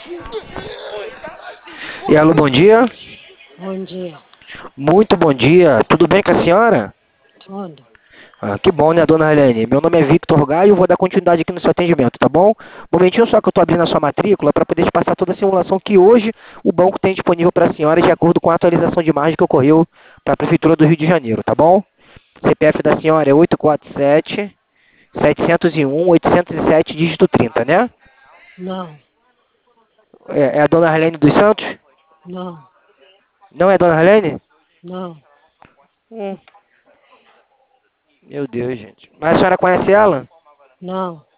E alô, bom dia. Bom dia. Muito bom dia. Tudo bem com a senhora? Tudo. Ah, que bom, né, dona Arlene? Meu nome é Victor Gaio e eu vou dar continuidade aqui no seu atendimento, tá bom? Momentinho só que eu estou abrindo a sua matrícula para poder te passar toda a simulação que hoje o banco tem disponível para a senhora de acordo com a atualização de margem que ocorreu para a Prefeitura do Rio de Janeiro, tá bom? CPF da senhora é 847-701-807, dígito 30, né? Não, É a dona Arlene dos Santos? não, Não é a dona Arlene? não, Meu Deus, gente. Mas a senhora conhece ela? não.